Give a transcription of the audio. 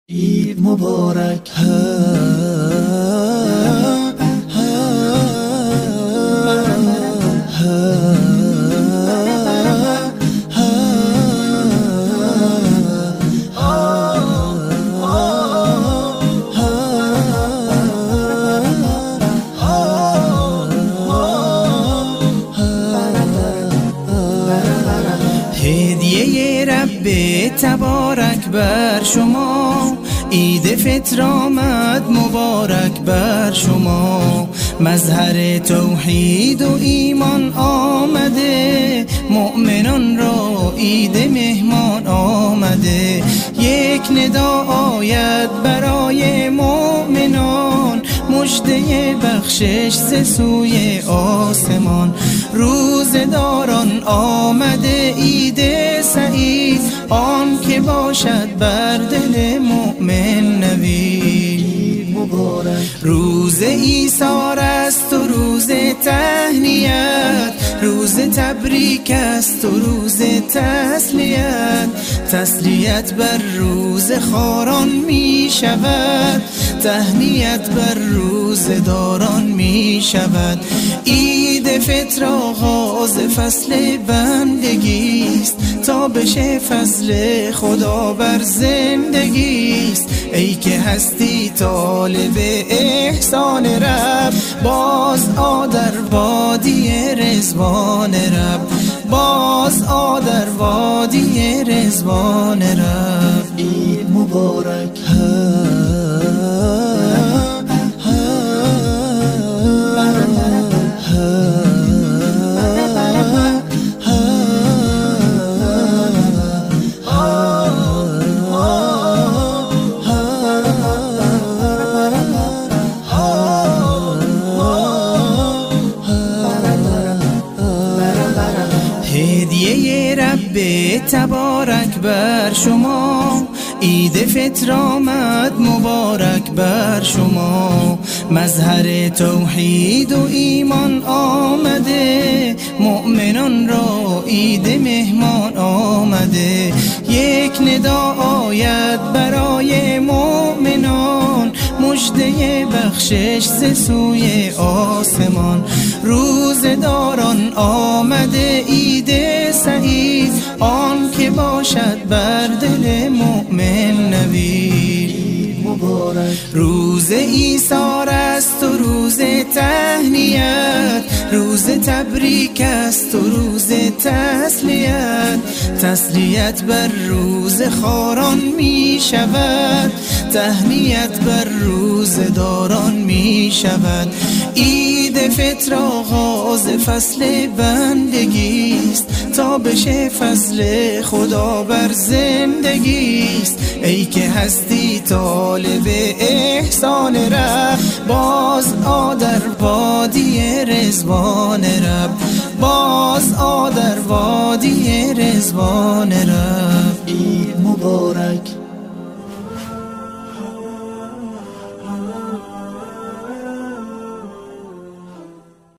عید مبارک. هدیه رب تبارک بر شما، عید فطر آمد مبارک بر شما. مظهر توحید و ایمان آمده، مؤمنان را عید مهمان آمده. یک ندا آید برای مؤمنان، مژده بخشش ز سوی آسمان. روزداران آمده عید سعید، آن که باشد بر دل مؤمن نوید. روز ایثار است و روز تهنیت، روز تبریک است و روز تسلیت. تسلیت بر روز خاران می شود، تهنیت بر روز داران می شود. عید فطر آغاز فصل بندگی است، تا بشه فضل خدا بر زندگی است. ای که هستی طالب احسان رب، باز آ در وادی رضوان رب، باز آ در وادی رضوان رب. عید مبارک. هدیه رب تبارک بر شما، عید فطر آمد مبارک بر شما. مظهر توحید و ایمان آمده، مؤمنان را عید مهمان آمده. یک ندا آید برای مؤمنان، مژده بخشش ز سوی آسمان. روزداران آمده عید سعید، آن که باشد بر دل مؤمن نوید. روز ایثار است و روز تهنیت، روز تبریک است و روز تسلیت. تسلیت بر روز خاران می شود، تهنیت بر روز داران می شود. عید فطر آغاز فصل بندگی است، تا بشه فضل خدا بر زندگی است. ای که هستی طالب احسان رب، باز آ در وادی رضوان رب، باز آ در وادی رضوان رب. عید مبارک.